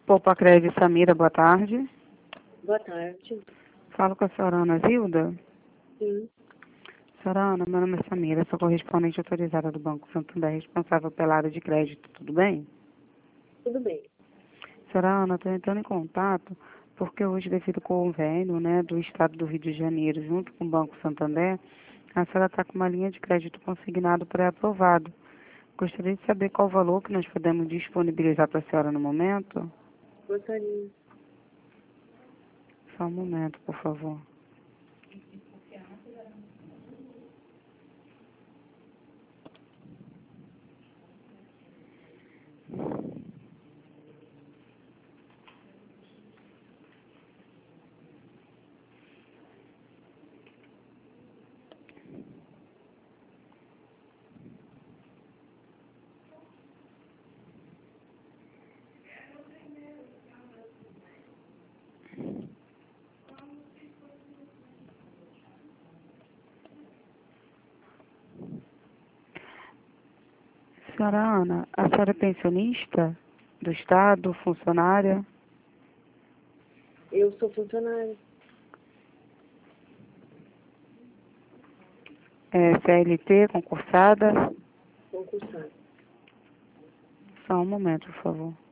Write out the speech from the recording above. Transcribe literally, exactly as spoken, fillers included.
Poupa Crédito Samira, boa tarde. Boa tarde. Falo com a senhora Ana Zilda. Sim, Senhora Ana, meu nome é Samira, sou correspondente autorizada do Banco Santander, responsável pela área de crédito, tudo bem? tudo bem. Senhora Ana, estou entrando em contato porque hoje, devido ao convênio, né, do Estado do Rio de Janeiro, junto com o Banco Santander, a senhora está com uma linha de crédito consignado pré-aprovado. Gostaria de saber qual o valor que nós podemos disponibilizar para a senhora no momento? Gostaria. Só um momento, por favor. Senhora Ana, a senhora é pensionista do Estado, funcionária? Eu sou funcionária. É C L T, concursada? Concursada. Só um momento, por favor.